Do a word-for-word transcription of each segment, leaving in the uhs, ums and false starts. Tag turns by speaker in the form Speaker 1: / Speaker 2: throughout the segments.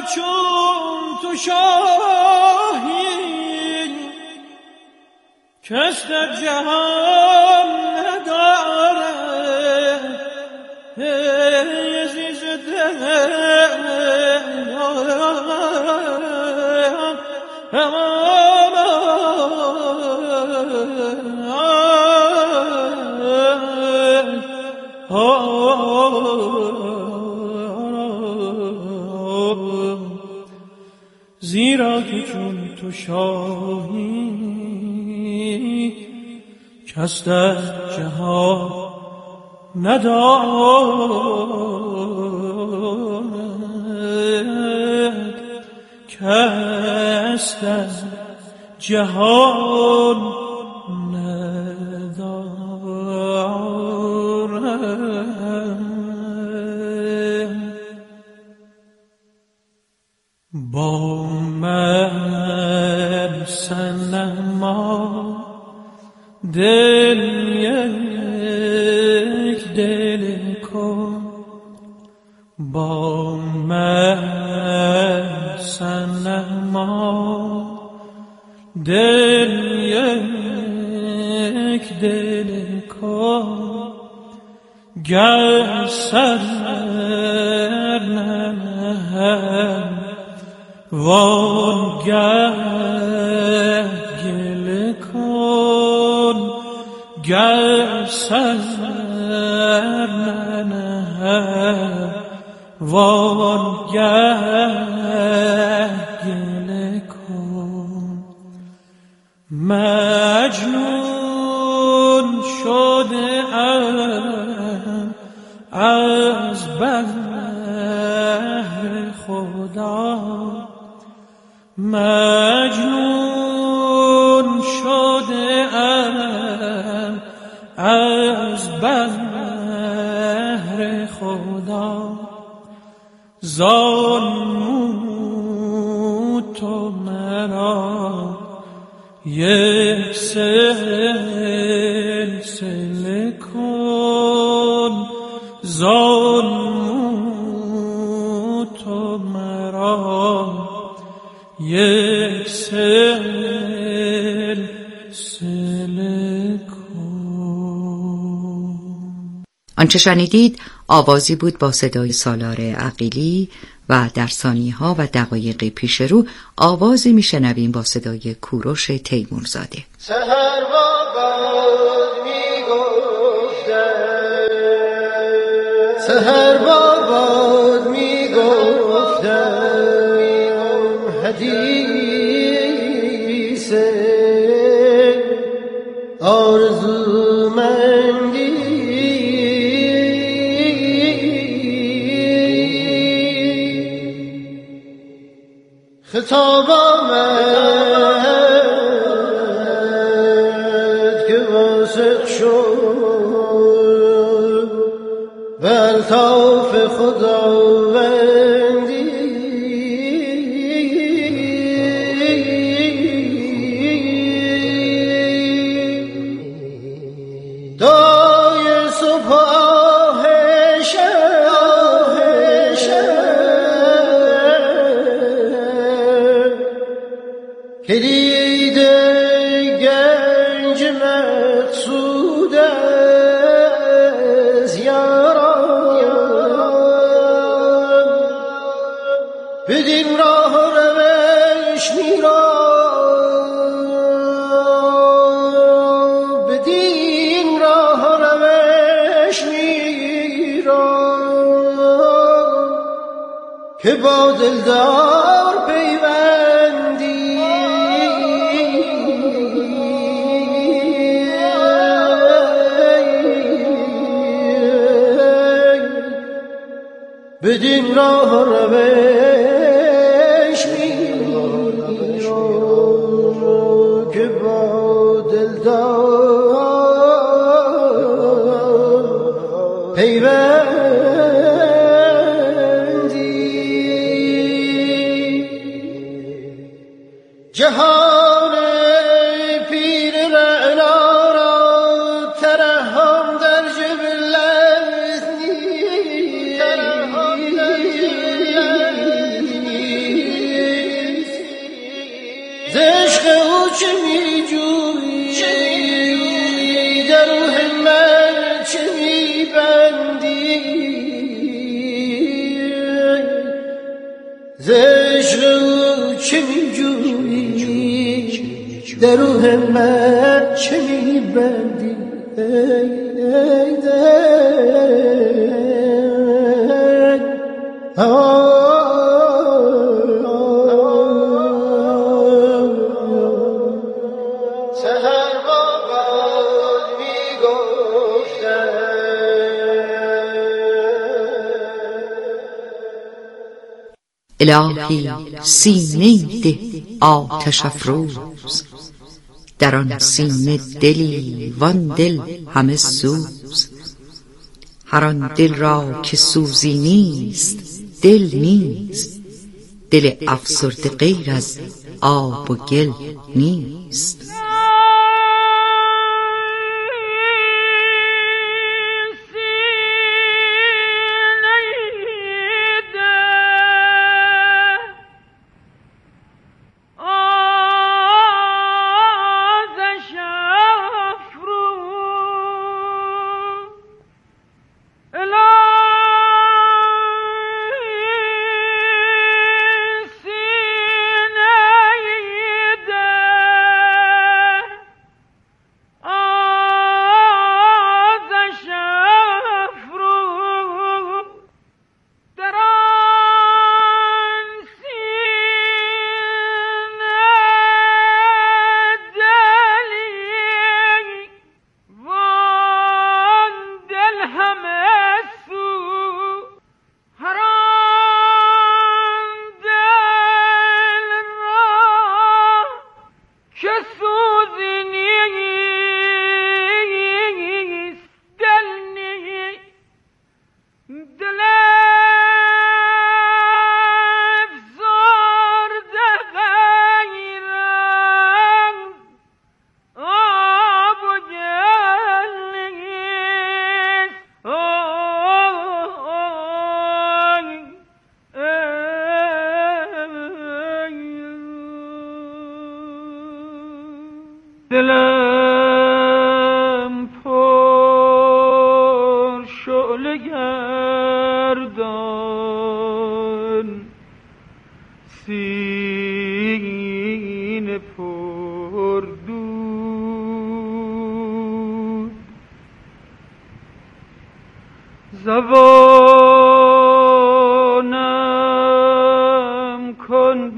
Speaker 1: چون تو شاهی کس در جهان نداره عزیز دل زیرا که چون تو شاهی کس در جهان ندارد کس در جهان با من صنما دل یک دل کن با من صنما دل یک دل کن گر سر ننهم وانگه گله کن گر سر ننهم وانگه گله کن مجنون شده ام از بهر خدا مجنون شده ام از بهر خدا زانو تو مرا یک سلسله کن زانو تو مرا یک سلسله کن.
Speaker 2: آنچه شنیدید آوازی بود با صدای سالار عقیلی و در ثانیه‌ها و دقایق پیش رو آوازی میشنویم با صدای کوروش تیمورزاده.
Speaker 3: سحر بابا میگفتن سحر بابا میگفتن حدیث آرزومندی خطاب آمد که واسق شد و الطاف خداوندی دای صبح آه که دیده گنج مقصود از یاران بدین راه روش میران بدین راه روش میران که با دلدار پیوندی بدین راه روش میرو که با دلدار پیوندی جهان پیر رعنا را ترحم در جبلت نیست ز عشق چه می جویی در روح من چه می بندی ای ای سهر با باد می گفتم
Speaker 2: الهی سینه ده آتش افروز، در آن سینه دلی وان دل همه سوز. هر آن دل را که سوزی نیست دل نیست، دل افسرده غیر از آب و گل نیست.
Speaker 1: دلم پر شعله گردان، سینه پر دود، زبانم کن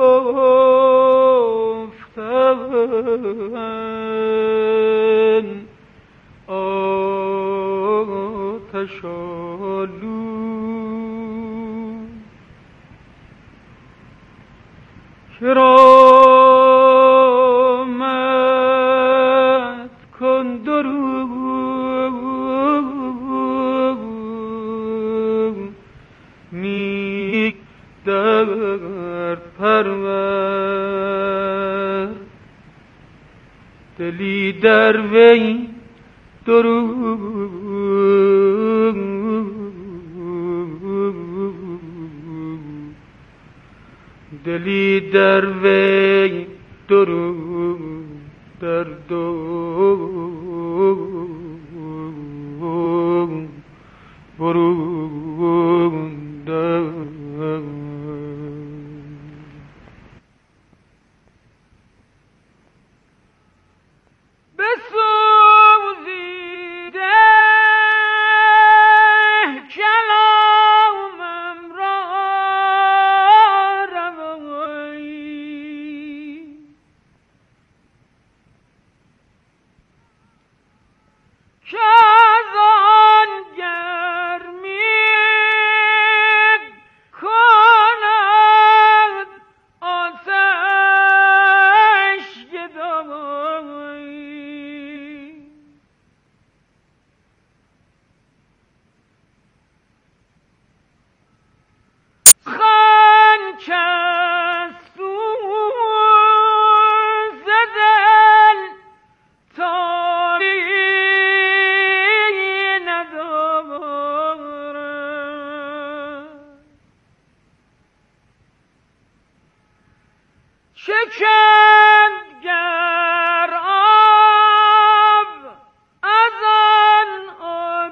Speaker 1: بگفتن آتش آلود. کرامت کن درود، نیک در پرور، دلی در وی درود، دلی در وی درود در درود برود در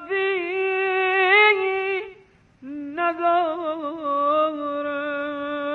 Speaker 1: ندارم.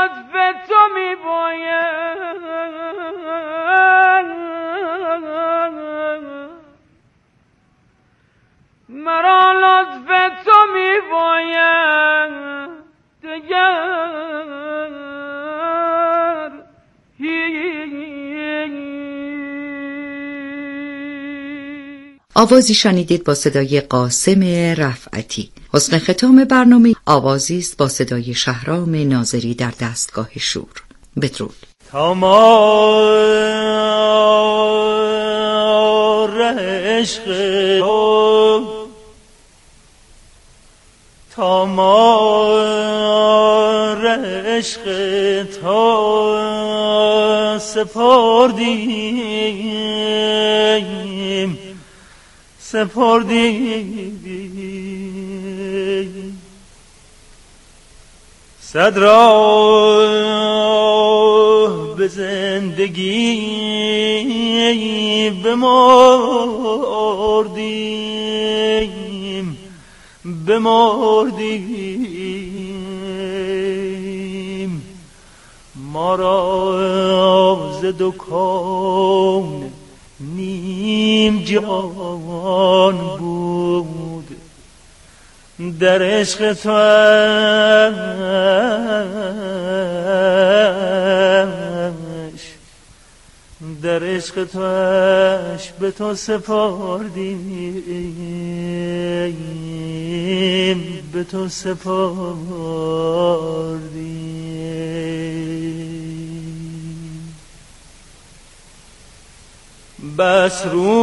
Speaker 1: لطف تو می باید مرا لطف تو می باید دگر
Speaker 2: آوازی شنیدید با صدای قاسم رفعتی. حسن ختام برنامه آوازی است با صدای شهرام ناظری در دستگاه شور. بدرود.
Speaker 3: تمار عشق تو تمار عشق تو سپردیم سپردیم صد راه به زندگی بمردیم بمردیم ما را ز دو کون نیم جان بود در عشق تو در عشق توش به تو سپردیم به تو سپردیم بس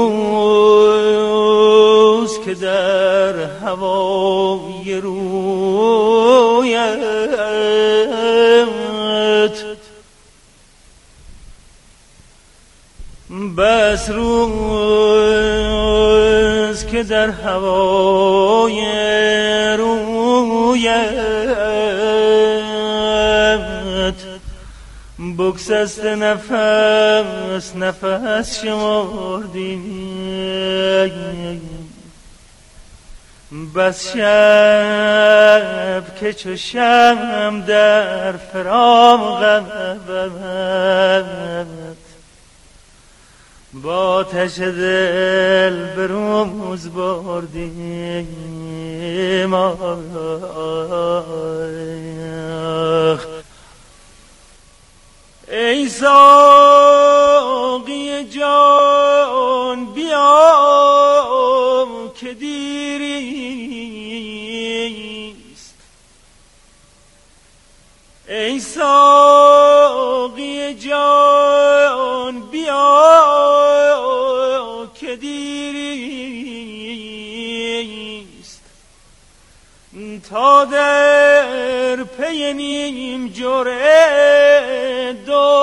Speaker 3: روز که در هوای رویت بس روز که در هوای رویت بگسست نفس نفس شمردیم بس شب که چو شمع در فراقت با آتش دل به روز بردیم ای ساقی جان بیا که دیریست ای ساقی جان بیا که دیریست تا در پی نیم جرعه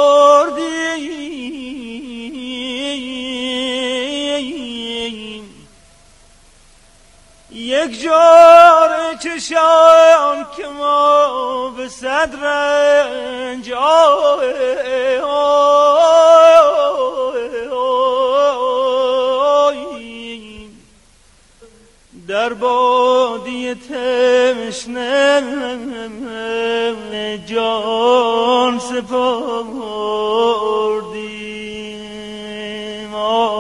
Speaker 3: دردیم یک جرعه چشان که ما به صد رنج در بادی تشنه جان سپردیم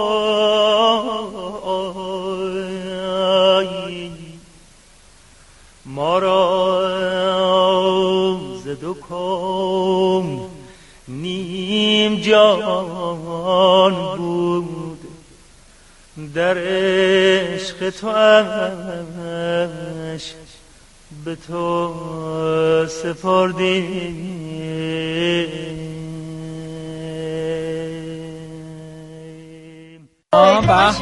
Speaker 3: ما را ز دو کون نیم جان بود در عشق توش به تو سپردیم.
Speaker 4: آه به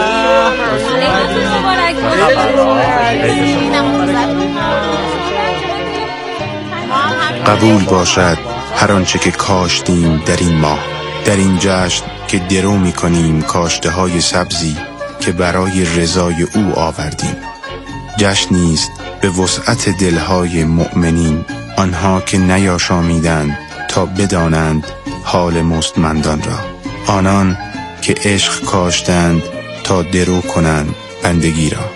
Speaker 5: قبول باشد هر آنچه که کاشتیم در این ماه، در این جشن که درو می کنیم کاشته های سبزی که برای رضای او آوردیم. جشنی است به وسعت دلهای مؤمنین، آنها که نیاشامیدند تا بدانند حال مستمندان را، آنان که عشق کاشتند تا درو کنند بندگی را.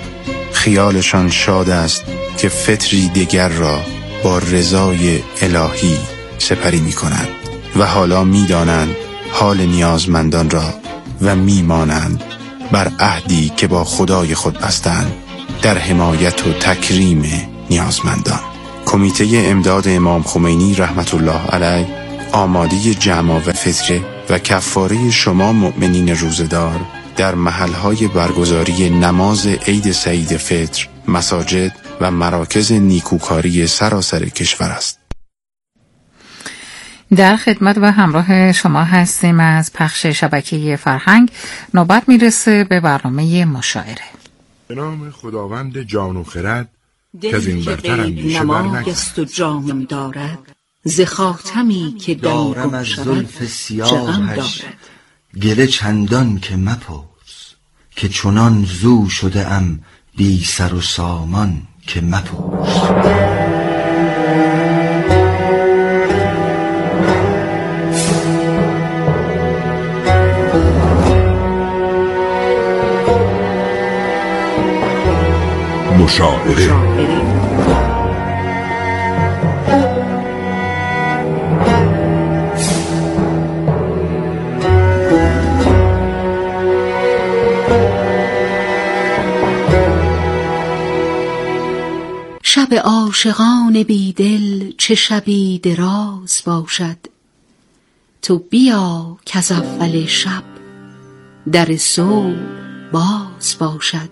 Speaker 5: خیالشان شاد است که فطری دیگر را با رضای الهی سپری می کنند و حالا می دانند حال نیازمندان را و می مانند بر عهدی که با خدای خود بستند در حمایت و تکریم نیازمندان. کمیته امداد امام خمینی رحمت الله علیه آماده جمع و فطر و کفاره شما مؤمنین روزدار در محلهای برگزاری نماز عید سعید فطر، مساجد و مراکز نیکوکاری سراسر کشور است.
Speaker 4: در خدمت و همراه شما هستیم از پخش شبکه فرهنگ. نوبت میرسه به برنامه مشاعره.
Speaker 6: به نام خداوند جان و خرد که از این برتر اندیشه بر
Speaker 7: نمایست و جانم دارد، ز خاتمی که
Speaker 8: دارم از زلف سیاهش گله چندان که مپرس، که چنان زو شده ام بی سر و سامان که مپرس.
Speaker 6: مشاعره
Speaker 7: شب عاشقان بیدل چه شبی دراز باشد، تو بیا کز اول شب در صبح باز باشد.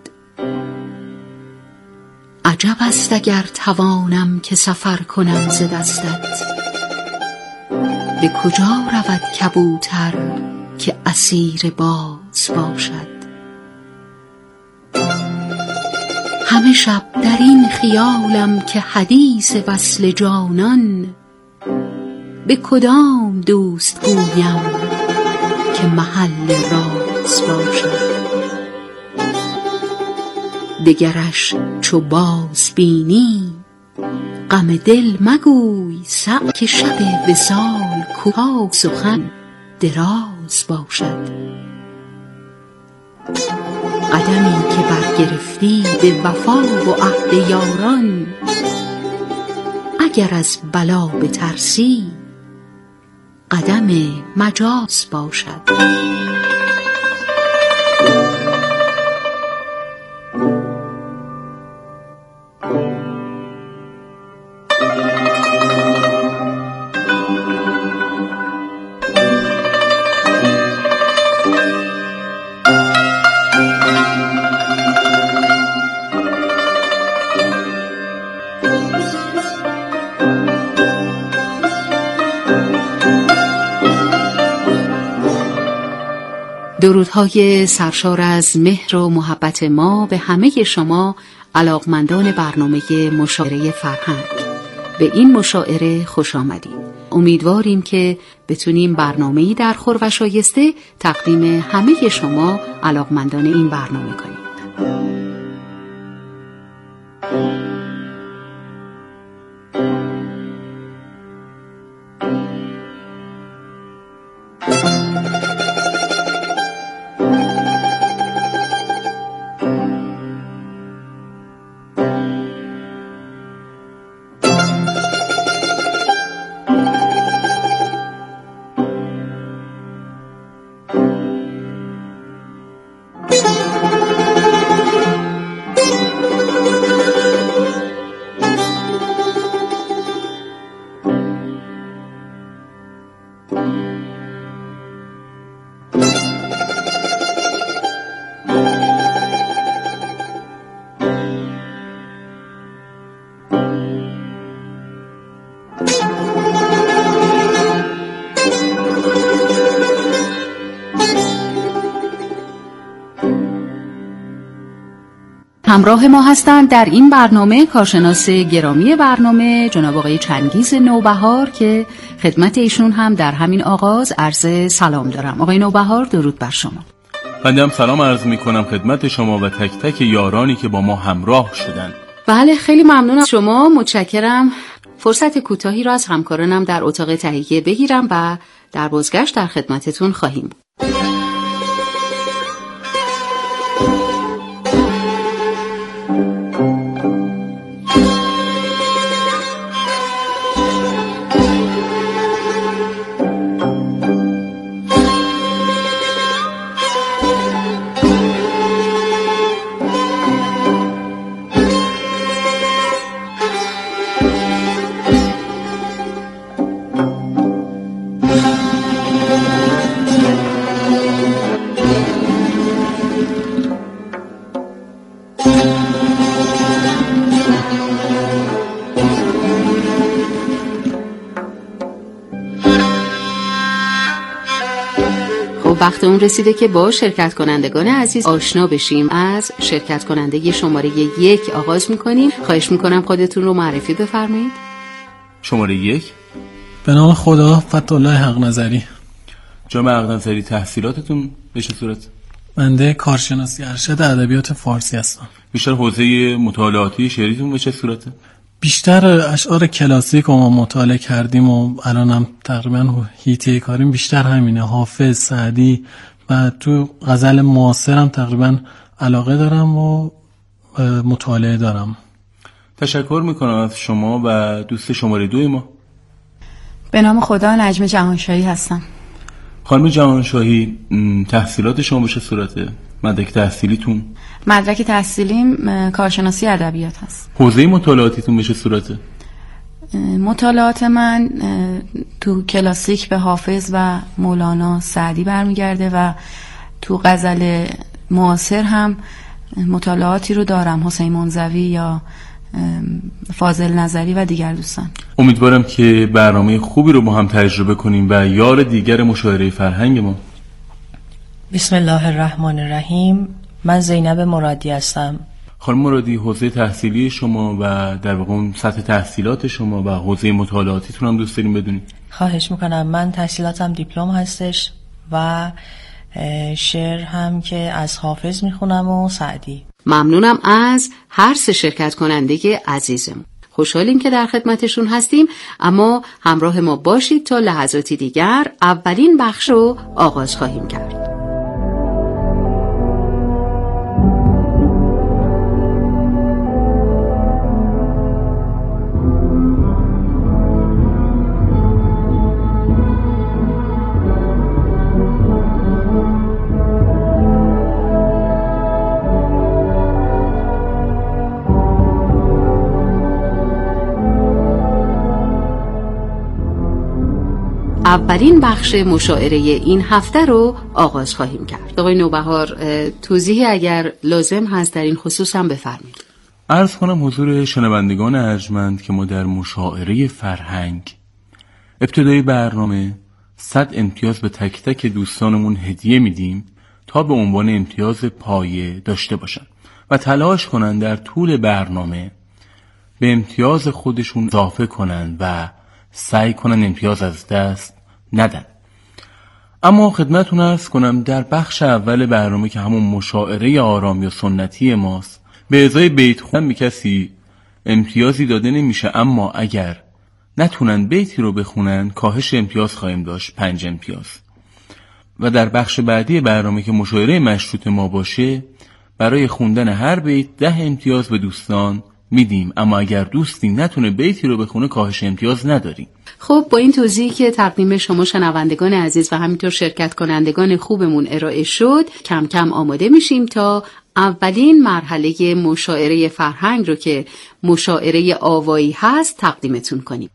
Speaker 7: عجب است اگر توانم که سفر کنم ز دستت، به کجا رود کبوتر که اسیر باز باشد. همه شب در این خیالم که حدیث وصل جانان، به کدام دوست گویم که محل راز باشد. دگرش چو باز بینی غم دل مگوی صعب، که شب وصال کوتاه سخن دراز باشد. قدمی که برگرفتی به وفا و عهد یاران، اگر از بلا بترسی قدم مجاز باشد. درودهای سرشار از مهر و محبت ما به همه شما علاقمندان برنامه مشاعره فرهنگ. به این مشاعره خوش آمدید. امیدواریم که بتونیم برنامه‌ای در خور و شایسته تقدیم همه شما علاقمندان این برنامه کنیم. همراه ما هستند در این برنامه کارشناس گرامی برنامه جناب آقای چنگیز نوبهار که خدمت ایشون هم در همین آغاز عرض سلام دارم. آقای نوبهار درود بر شما.
Speaker 9: بنده هم سلام عرض می کنم خدمت شما و تک تک یارانی که با ما همراه شدن.
Speaker 7: بله خیلی ممنون از شما، متشکرم. فرصت کوتاهی را از همکارانم در اتاق تهیه بگیرم و در بازگشت در خدمتتون خواهیم بود. خب وقت اون رسیده که با شرکت کنندگان عزیز آشنا بشیم. از شرکت کننده شماره یک آغاز میکنیم. خواهش میکنم خودتون رو معرفی بفرمایید.
Speaker 9: شماره یک.
Speaker 10: به نام خدا، فتح‌الله حق نظری.
Speaker 9: جناب حق نظری، تحصیلاتتون به چه صورت؟
Speaker 10: بنده کارشناسی ارشد ادبیات فارسی هستم.
Speaker 9: بیشتر حوزه مطالعاتی شعریتون به چه صورته؟
Speaker 10: بیشتر اشعار کلاسیک رو ما مطالعه کردیم و الانم تقریبا هیته کاریم بیشتر همینه، حافظ، سعدی و تو غزل معاصرم تقریبا علاقه دارم و مطالعه دارم.
Speaker 9: تشکر میکنم از شما و دوست شماره دوی ما.
Speaker 11: به نام خدا، نجم جهانشاهی هستم.
Speaker 9: خانم جهانشاهی، تحصیلات شما به چه صورته؟ مدرک تحصیلیتون؟
Speaker 11: مدرک تحصیلیم کارشناسی ادبیات هست.
Speaker 9: حوزه مطالعاتیتون به چه صورته؟
Speaker 11: مطالعات من تو کلاسیک به حافظ و مولانا، سعدی برمیگرده و تو غزل معاصر هم مطالعاتی رو دارم، حسین منزوی یا فاضل نظری و دیگر دوستان.
Speaker 9: امیدوارم که برنامه خوبی رو با هم تجربه کنیم و یار دیگر مشاعره فرهنگ ما.
Speaker 12: بسم الله الرحمن الرحیم. من زینب مرادی هستم.
Speaker 9: خانم مرادی، حوزه تحصیلی شما و در واقع سطح تحصیلات شما و حوزه مطالعاتیتون هم دوست داریم بدونیم.
Speaker 12: خواهش میکنم. من تحصیلاتم دیپلم هستش و شعر هم که از حافظ میخونم و سعدی.
Speaker 7: ممنونم از هر سه شرکت کننده عزیزم. خوشحالیم که در خدمتشون هستیم، اما همراه ما باشید تا لحظاتی دیگر اولین بخش رو آغاز خواهیم کرد. اولین بخش مشاعره این هفته رو آغاز خواهیم کرد. آقای نوبهار، توضیحی اگر لازم هست در این خصوص هم بفرمایید.
Speaker 9: عرض کنم حضور شنوندگان ارجمند که ما در مشاعره فرهنگ ابتدای برنامه صد امتیاز به تک تک دوستانمون هدیه میدیم تا به عنوان امتیاز پایه داشته باشن و تلاش کنن در طول برنامه به امتیاز خودشون اضافه کنن و سعی کنن امتیاز از دست ندن. اما خدمتتون عرض کنم در بخش اول برنامه که همون مشاعره آرام یا سنتی ماست، به ازای بیت خوندن به کسی امتیازی داده نمیشه، اما اگر نتونن بیتی رو بخونن کاهش امتیاز خواهیم داشت، پنج امتیاز. و در بخش بعدی برنامه که مشاعره مشروط ما باشه، برای خوندن هر بیت ده امتیاز به دوستان میدیم، اما اگر دوستی نتونه بیتی رو بخونه کاهش امتیاز نداریم.
Speaker 7: خب با این توضیحی که تقدیم شما شنوندگان عزیز و همینطور شرکت کنندگان خوبمون ارائه شد، کم کم آماده میشیم تا اولین مرحله مشاعره فرهنگ رو که مشاعره آوایی هست تقدیمتون کنیم.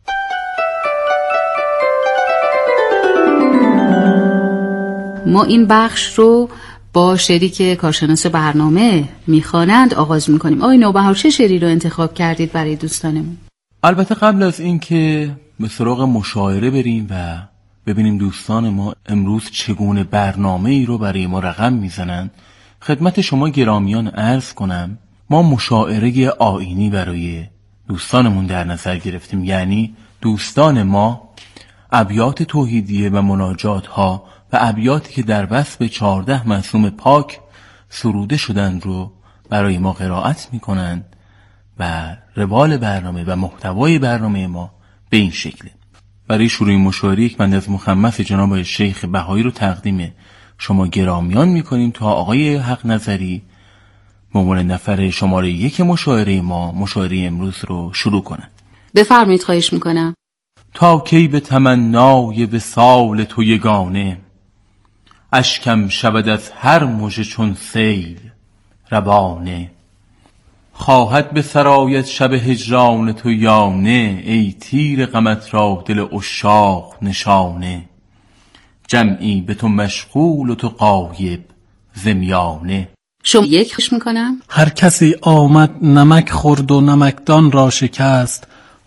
Speaker 7: ما این بخش رو با شعری که کارشناس برنامه میخوانند آغاز میکنیم. آقای نوبهار، چه شعری رو انتخاب کردید برای دوستانمون؟
Speaker 9: البته قبل از این که به سراغ مشاعره بریم و ببینیم دوستان ما امروز چگونه برنامه ای رو برای ما رقم میزنن، خدمت شما گرامیان عرض کنم ما مشاعره آیینی برای دوستانمون در نظر گرفتیم. یعنی دوستان ما ابیات توحیدیه و مناجات ها و ابیاتی که در وصف چهارده معصوم پاک سروده شدن رو برای ما قرائت میکنن و روال برنامه و محتوای برنامه ما به این شکله. برای شروع مشاعره یک بند از مخمس جناب شیخ بهایی رو تقدیم شما گرامیان میکنیم تا آقای حق نظری به عنوان نفر شماره یک مشاعره ما مشاعره امروز رو شروع کنن.
Speaker 7: بفرمایید، خواهش میکنم.
Speaker 9: تا کی به تمنای وصال تو یگانه، اشکم شود از هر مژه چون سیل روانه. خواهد به سرایت شب هجران تو یا نه، ای تیر غمت را دل عشاق نشانه. جمعی به تو مشغول و تو غایب زمیانه.
Speaker 7: شما یک خوش میکنم.
Speaker 10: هر کسی آمد نمک خورد و نمکدان را شکست،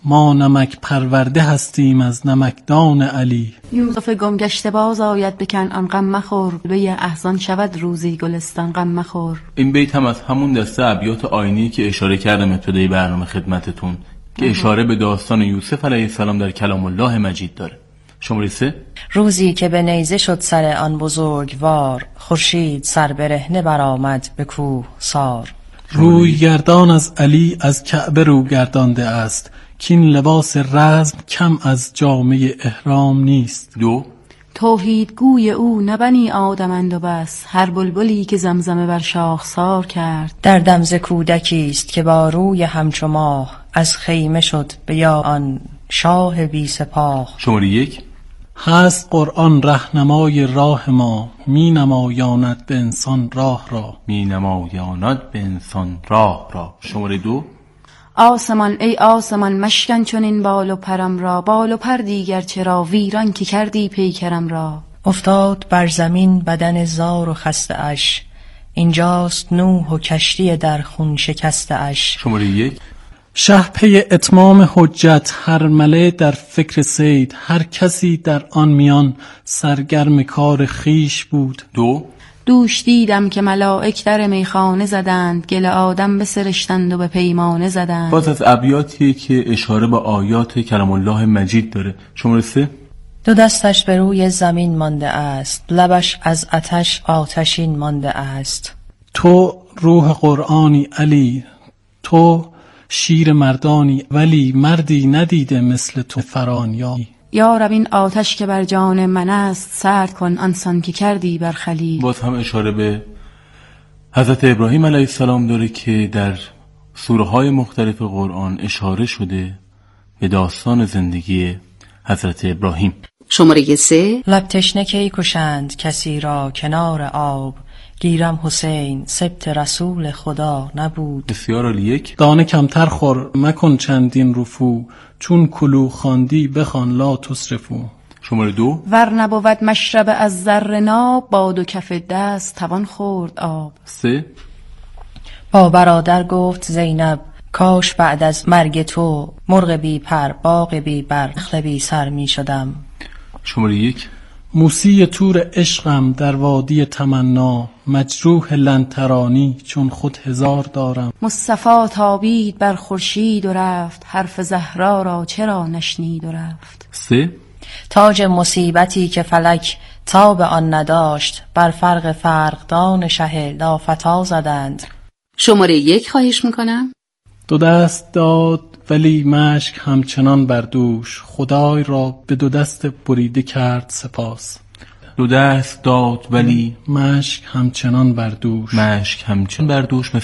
Speaker 10: ما نمک پرورده هستیم از نمکدان علی.
Speaker 11: یوسف گم گشته باز آید به کنعان غم مخور، به احزان شود روزی گلستان غم مخور.
Speaker 9: این بیت هم از همون دسته ابیات آیینی که اشاره کردم ابتدای برنامه خدمتتون که اشاره به داستان یوسف علیه السلام در کلام الله مجید داره. شماره سه.
Speaker 12: روزی که به نیزه شد سر آن بزرگوار، خورشید سر برهنه برآمد به کوه سار.
Speaker 10: روی گردان از علی از کعبه رو گردانده است، کین لباس رزم کم از جامه احرام نیست.
Speaker 9: دو.
Speaker 11: توحید گوی او نه بنی آدمند و بس، هر بلبلی که زمزمه بر شاخسار کرد.
Speaker 12: در دمز کودکی است که با روی همچو ماه، از خیمه شد به یا آن شاه بی سپاه.
Speaker 9: شماره یک.
Speaker 10: هست قرآن رهنمای راه ما، می نمایاند به انسان راه را.
Speaker 9: می نمایاند به انسان راه را. شماره دو.
Speaker 11: آسمان ای آسمان مشکن چون این بال و پرم را، بال و پر دیگر چرا ویران که کردی پیکرم را.
Speaker 12: افتاد بر زمین بدن زار و خسته اش، اینجاست نوح و کشتی در خون شکسته اش.
Speaker 9: شماره یک.
Speaker 10: شه پی اتمام حجت هر مله در فکر سید، هر کسی در آن میان سرگرم کار خیش بود.
Speaker 9: دو.
Speaker 11: دوش دیدم که ملائک در میخانه زدند، گل آدم بسرشتند و به پیمانه زدند.
Speaker 9: باز از ابیاتی که اشاره به آیات کلام الله مجید داره. شماره سه.
Speaker 12: دو دستش به روی زمین مانده است، لبش از آتش آتشین مانده است.
Speaker 10: تو روح قرآنی علی، تو شیر مردانی، ولی مردی ندیده مثل تو فرانیایی.
Speaker 11: یا رب این آتش که بر جان من است، سرد کن آنسان که کردی بر خلیل.
Speaker 9: باز هم اشاره به حضرت ابراهیم علیه السلام داره که در سوره های مختلف قرآن اشاره شده به داستان زندگی حضرت ابراهیم.
Speaker 7: شماره سه.
Speaker 12: لب تشنه کی کشند کسی را کنار آب، گیرم حسین سبت رسول خدا نبود.
Speaker 9: بسیار عالی. یک.
Speaker 10: دانه کمتر خور مکن چندین رفو، چون کلو خواندی بخوان لا تصرفو.
Speaker 9: شماره دو.
Speaker 11: ور نبود مشرب از زر ناب، با دو کف دست توان خورد آب.
Speaker 9: سه.
Speaker 12: با برادر گفت زینب کاش بعد از مرگ تو، مرغ بی پر باغ بی بر نخل بی سر می شدم.
Speaker 9: شماره یک.
Speaker 10: موسی تور عشقم در وادی تمنا، مجروح لنترانی چون خود هزار دارم.
Speaker 11: مصطفی تابید بر خورشید و رفت، حرف زهرا را چرا نشنید و رفت.
Speaker 9: سه.
Speaker 12: تاج مصیبتی که فلک تاب آن نداشت، بر فرق فرقدان شه لافتا زدند.
Speaker 7: شماره یک خواهش میکنم.
Speaker 10: دو دست داد ولی مشک همچنان بر دوش، خدای را به دو دست بریده کرد سپاس.
Speaker 9: دو دست داد ولی
Speaker 10: مشک همچنان بر دوش،
Speaker 9: مشک همچنان بر دوش.